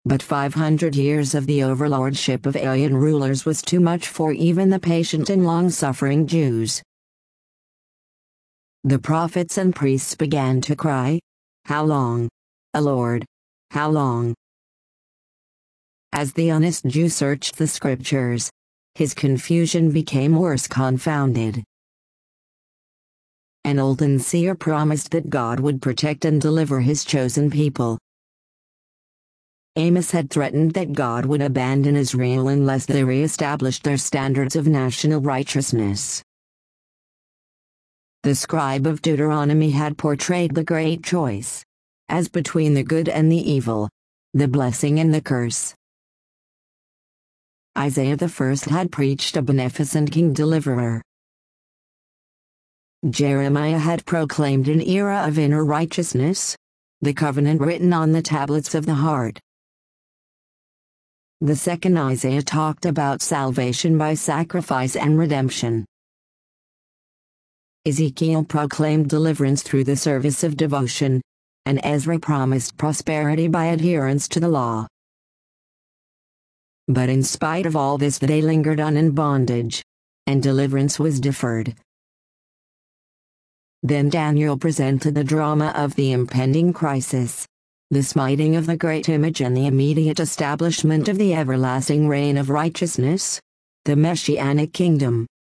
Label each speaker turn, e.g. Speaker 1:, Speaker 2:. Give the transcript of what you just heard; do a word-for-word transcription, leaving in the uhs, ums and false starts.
Speaker 1: But five hundred years of the overlordship of alien rulers was too much for even the patient and long-suffering Jews. The prophets and priests began to cry, "How long, O Lord? How long?" As the honest Jew searched the scriptures, his confusion became worse confounded. An olden seer promised that God would protect and deliver his chosen people. Amos had threatened that God would abandon Israel unless they re-established their standards of national righteousness. The scribe of Deuteronomy had portrayed the great choice as between the good and the evil, the blessing and the curse. Isaiah the first had preached a beneficent king deliverer. Jeremiah had proclaimed an era of inner righteousness, the covenant written on the tablets of the heart. The second Isaiah talked about salvation by sacrifice and redemption. Ezekiel proclaimed deliverance through the service of devotion, and Ezra promised prosperity by adherence to the law. But in spite of all this, they lingered on in bondage, and deliverance was deferred. Then Daniel presented the drama of the impending crisis, the smiting of the great image and the immediate establishment of the everlasting reign of righteousness, the Messianic kingdom.